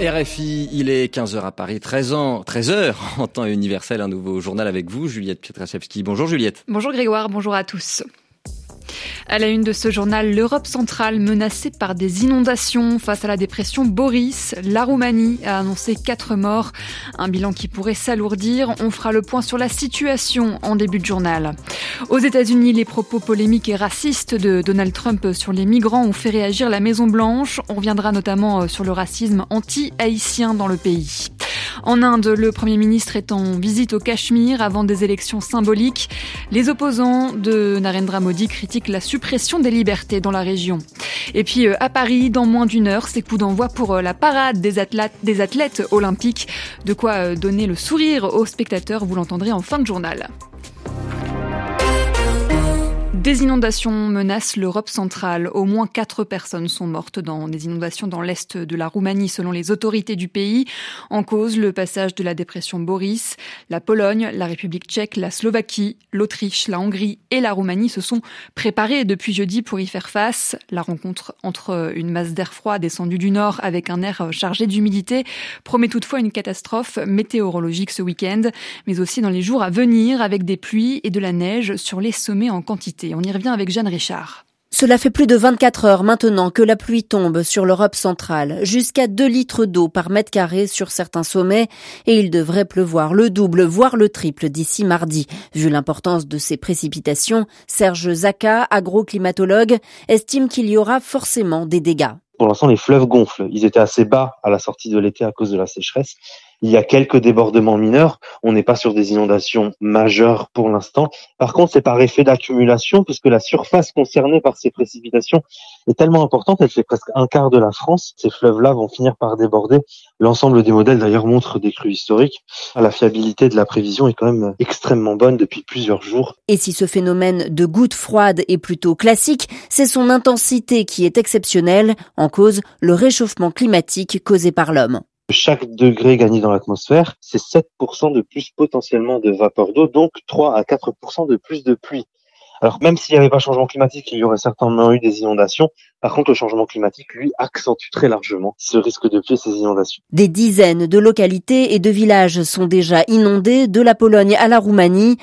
RFI, il est 15h à Paris, 13h en temps universel, un nouveau journal avec vous, Juliette Pietraszewski. Bonjour Juliette. Bonjour Grégoire, bonjour à tous. À la une de ce journal, l'Europe centrale menacée par des inondations face à la dépression Boris. La Roumanie a annoncé 4 morts, un bilan qui pourrait s'alourdir. On fera le point sur la situation en début de journal. Aux États-Unis, les propos polémiques et racistes de Donald Trump sur les migrants ont fait réagir la Maison-Blanche. On reviendra notamment sur le racisme anti-haïtien dans le pays. En Inde, le Premier ministre est en visite au Cachemire avant des élections symboliques. Les opposants de Narendra Modi critiquent la suppression des libertés dans la région. Et puis à Paris, dans moins d'une heure, c'est coup d'envoi pour la parade des athlètes olympiques. De quoi donner le sourire aux spectateurs, vous l'entendrez en fin de journal. Des inondations menacent l'Europe centrale. Au moins 4 personnes sont mortes dans des inondations dans l'est de la Roumanie, selon les autorités du pays. En cause, le passage de la dépression Boris. La Pologne, la République tchèque, la Slovaquie, l'Autriche, la Hongrie et la Roumanie se sont préparées depuis jeudi pour y faire face. La rencontre entre une masse d'air froid descendue du nord avec un air chargé d'humidité promet toutefois une catastrophe météorologique ce week-end, mais aussi dans les jours à venir avec des pluies et de la neige sur les sommets en quantité. On y revient avec Jeanne Richard. Cela fait plus de 24 heures maintenant que la pluie tombe sur l'Europe centrale, jusqu'à 2 litres d'eau par mètre carré sur certains sommets, et il devrait pleuvoir le double, voire le triple d'ici mardi. Vu l'importance de ces précipitations, Serge Zaka, agroclimatologue, estime qu'il y aura forcément des dégâts. Pour l'instant, les fleuves gonflent. Ils étaient assez bas à la sortie de l'été à cause de la sécheresse. Il y a quelques débordements mineurs. On n'est pas sur des inondations majeures pour l'instant. Par contre, c'est par effet d'accumulation, puisque la surface concernée par ces précipitations est tellement importante, elle fait presque un quart de la France. Ces fleuves-là vont finir par déborder. L'ensemble des modèles, d'ailleurs, montrent des crues historiques. La fiabilité de la prévision est quand même extrêmement bonne depuis plusieurs jours. Et si ce phénomène de gouttes froides est plutôt classique, c'est son intensité qui est exceptionnelle. En cause, le réchauffement climatique causé par l'homme. Chaque degré gagné dans l'atmosphère, c'est 7% de plus potentiellement de vapeur d'eau, donc 3 à 4% de plus de pluie. Alors même s'il n'y avait pas de changement climatique, il y aurait certainement eu des inondations. Par contre, le changement climatique, lui, accentue très largement ce risque de pluie et ces inondations. Des dizaines de localités et de villages sont déjà inondés, de la Pologne à la Roumanie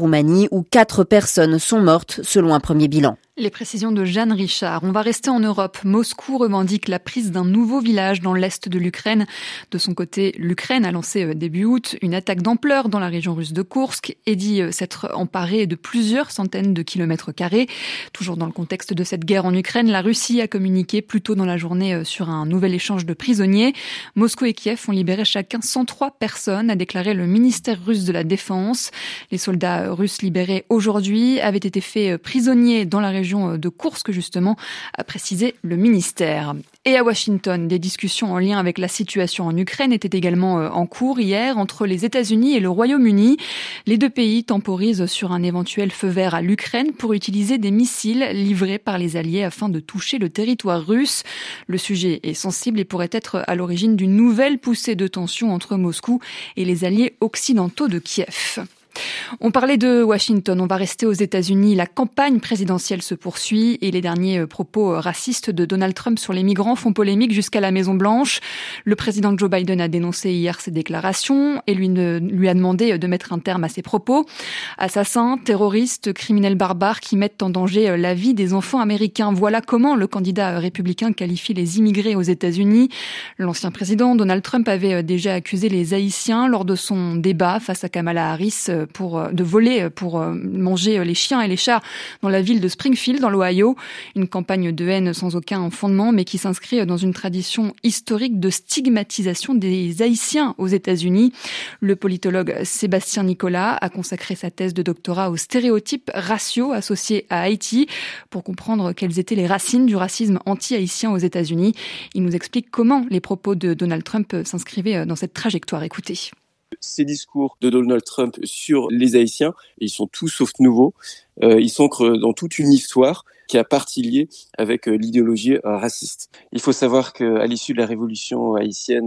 où 4 personnes sont mortes selon un premier bilan. Les précisions de Jeanne Richard. On va rester en Europe. Moscou revendique la prise d'un nouveau village dans l'est de l'Ukraine. De son côté, l'Ukraine a lancé début août une attaque d'ampleur dans la région russe de Koursk et dit s'être emparée de plusieurs centaines de kilomètres carrés. Toujours dans le contexte de cette guerre en Ukraine, la Russie a communiqué plus tôt dans la journée sur un nouvel échange de prisonniers. Moscou et Kiev ont libéré chacun 103 personnes, a déclaré le ministère russe de la Défense. Les soldats russes libérés aujourd'hui avaient été faits prisonniers dans la région de Koursk, justement, a précisé le ministère. Et à Washington, des discussions en lien avec la situation en Ukraine étaient également en cours hier entre les États-Unis et le Royaume-Uni. Les deux pays temporisent sur un éventuel feu vert à l'Ukraine pour utiliser des missiles livrés par les alliés afin de toucher le territoire russe. Le sujet est sensible et pourrait être à l'origine d'une nouvelle poussée de tension entre Moscou et les alliés occidentaux de Kiev. On parlait de Washington, on va rester aux États-Unis. La campagne présidentielle se poursuit et les derniers propos racistes de Donald Trump sur les migrants font polémique jusqu'à la Maison-Blanche. Le président Joe Biden a dénoncé hier ces déclarations et lui a demandé de mettre un terme à ses propos. Assassins, terroristes, criminels barbares qui mettent en danger la vie des enfants américains. Voilà comment le candidat républicain qualifie les immigrés aux États-Unis. L'ancien président Donald Trump avait déjà accusé les Haïtiens lors de son débat face à Kamala Harris de voler pour manger les chiens et les chats dans la ville de Springfield, dans l'Ohio. Une campagne de haine sans aucun fondement, mais qui s'inscrit dans une tradition historique de stigmatisation des Haïtiens aux États-Unis. Le politologue Sébastien Nicolas a consacré sa thèse de doctorat aux stéréotypes raciaux associés à Haïti pour comprendre quelles étaient les racines du racisme anti-haïtien aux États-Unis. Il nous explique comment les propos de Donald Trump s'inscrivaient dans cette trajectoire. Écoutez. Ces discours de Donald Trump sur les Haïtiens, ils sont tout sauf nouveaux, ils s'ancrent dans toute une histoire qui a partie liée avec l'idéologie raciste. Il faut savoir qu'à l'issue de la révolution haïtienne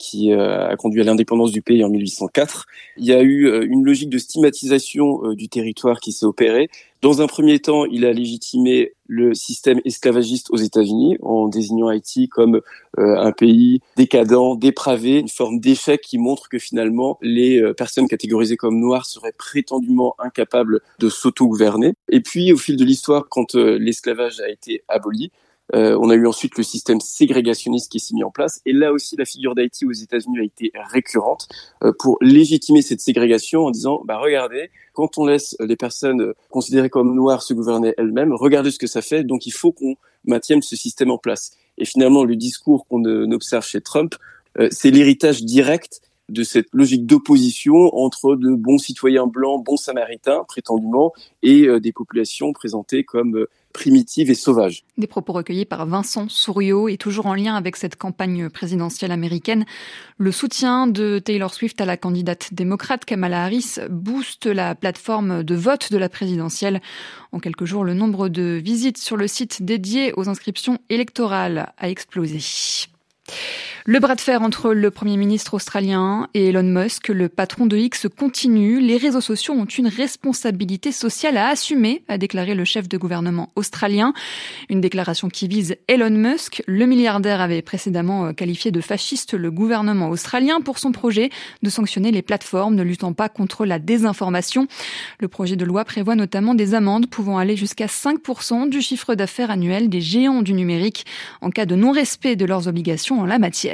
qui a conduit à l'indépendance du pays en 1804. Il y a eu une logique de stigmatisation du territoire qui s'est opérée. Dans un premier temps, il a légitimé le système esclavagiste aux États-Unis en désignant Haïti comme un pays décadent, dépravé, une forme d'échec qui montre que finalement les personnes catégorisées comme noires seraient prétendument incapables de s'auto-gouverner. Et puis, au fil de l'histoire, quand l'esclavage a été aboli, on a eu ensuite le système ségrégationniste qui s'est mis en place. Et là aussi, la figure d'Haïti aux États-Unis a été récurrente pour légitimer cette ségrégation en disant, regardez, quand on laisse les personnes considérées comme noires se gouverner elles-mêmes, regardez ce que ça fait. Donc, il faut qu'on maintienne ce système en place. Et finalement, le discours qu'on observe chez Trump, c'est l'héritage direct de cette logique d'opposition entre de bons citoyens blancs, bons samaritains, prétendument, et des populations présentées comme primitives et sauvages. Des propos recueillis par Vincent Souriau et toujours en lien avec cette campagne présidentielle américaine. Le soutien de Taylor Swift à la candidate démocrate Kamala Harris booste la plateforme de vote de la présidentielle. En quelques jours, le nombre de visites sur le site dédié aux inscriptions électorales a explosé. Le bras de fer entre le Premier ministre australien et Elon Musk, le patron de X, continue. Les réseaux sociaux ont une responsabilité sociale à assumer, a déclaré le chef de gouvernement australien. Une déclaration qui vise Elon Musk. Le milliardaire avait précédemment qualifié de fasciste le gouvernement australien pour son projet de sanctionner les plateformes ne luttant pas contre la désinformation. Le projet de loi prévoit notamment des amendes pouvant aller jusqu'à 5% du chiffre d'affaires annuel des géants du numérique en cas de non-respect de leurs obligations en la matière.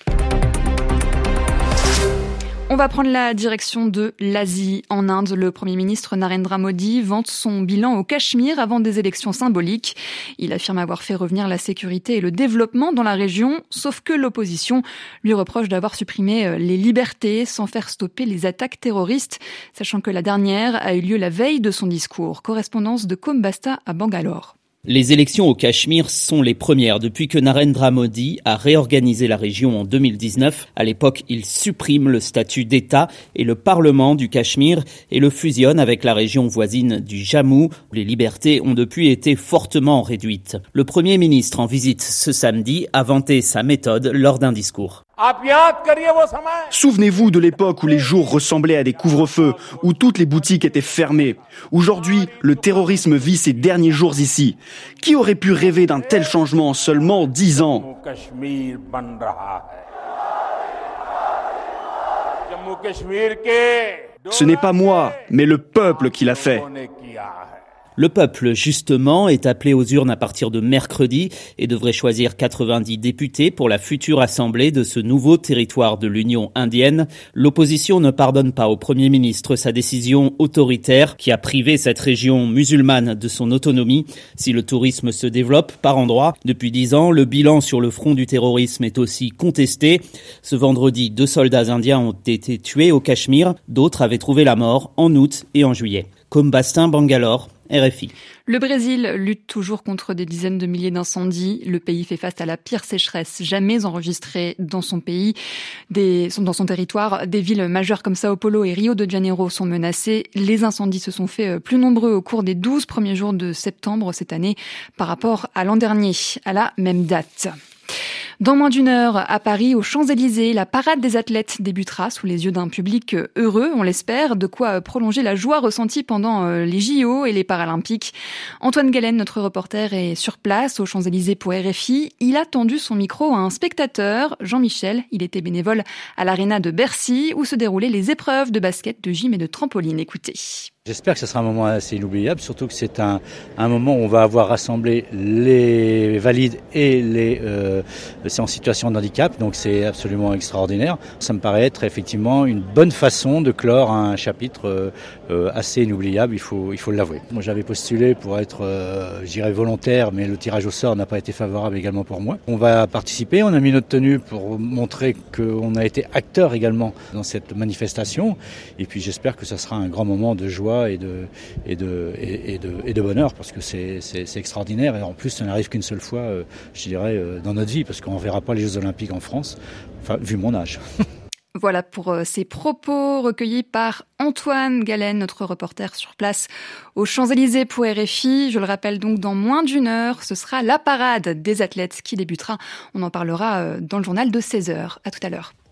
On va prendre la direction de l'Asie. En Inde, le Premier ministre Narendra Modi vante son bilan au Cachemire avant des élections symboliques. Il affirme avoir fait revenir la sécurité et le développement dans la région, sauf que l'opposition lui reproche d'avoir supprimé les libertés sans faire stopper les attaques terroristes, sachant que la dernière a eu lieu la veille de son discours. Correspondance de Kombasta à Bangalore. Les élections au Cachemire sont les premières depuis que Narendra Modi a réorganisé la région en 2019. À l'époque, il supprime le statut d'État et le Parlement du Cachemire et le fusionne avec la région voisine du Jammu. Les libertés ont depuis été fortement réduites. Le Premier ministre en visite ce samedi a vanté sa méthode lors d'un discours. Souvenez-vous de l'époque où les jours ressemblaient à des couvre-feux, où toutes les boutiques étaient fermées. Aujourd'hui, le terrorisme vit ses derniers jours ici. Qui aurait pu rêver d'un tel changement en seulement 10 ans ? Ce n'est pas moi, mais le peuple qui l'a fait. Le peuple, justement, est appelé aux urnes à partir de mercredi et devrait choisir 90 députés pour la future assemblée de ce nouveau territoire de l'Union indienne. L'opposition ne pardonne pas au Premier ministre sa décision autoritaire qui a privé cette région musulmane de son autonomie. Si le tourisme se développe par endroits, depuis 10 ans, le bilan sur le front du terrorisme est aussi contesté. Ce vendredi, 2 soldats indiens ont été tués au Cachemire. D'autres avaient trouvé la mort en août et en juillet. Kombasta, Bangalore, RFI. Le Brésil lutte toujours contre des dizaines de milliers d'incendies. Le pays fait face à la pire sécheresse jamais enregistrée dans son pays. Dans son territoire, des villes majeures comme Sao Paulo et Rio de Janeiro sont menacées. Les incendies se sont fait plus nombreux au cours des 12 premiers jours de septembre cette année par rapport à l'an dernier, à la même date. Dans moins d'une heure, à Paris, aux Champs-Élysées, la parade des athlètes débutera sous les yeux d'un public heureux, on l'espère, de quoi prolonger la joie ressentie pendant les JO et les Paralympiques. Antoine Galen, notre reporter, est sur place aux Champs-Élysées pour RFI. Il a tendu son micro à un spectateur, Jean-Michel. Il était bénévole à l'Arena de Bercy, où se déroulaient les épreuves de basket, de gym et de trampoline. Écoutez. J'espère que ce sera un moment assez inoubliable, surtout que c'est un moment où on va avoir rassemblé les valides et les en situation de handicap, donc c'est absolument extraordinaire. Ça me paraît être effectivement une bonne façon de clore un chapitre assez inoubliable, il faut l'avouer. Moi j'avais postulé pour être, volontaire, mais le tirage au sort n'a pas été favorable également pour moi. On va participer, on a mis notre tenue pour montrer qu'on a été acteur également dans cette manifestation, et puis j'espère que ça sera un grand moment de joie et de bonheur, parce que c'est extraordinaire, et en plus ça n'arrive qu'une seule fois, dans notre vie, parce qu'on ne verra pas les Jeux Olympiques en France, enfin vu mon âge. Voilà pour ces propos recueillis par Antoine Galen, notre reporter sur place aux Champs-Élysées pour RFI. Je le rappelle donc, dans moins d'une heure, ce sera la parade des athlètes qui débutera. On en parlera dans le journal de 16h. À tout à l'heure.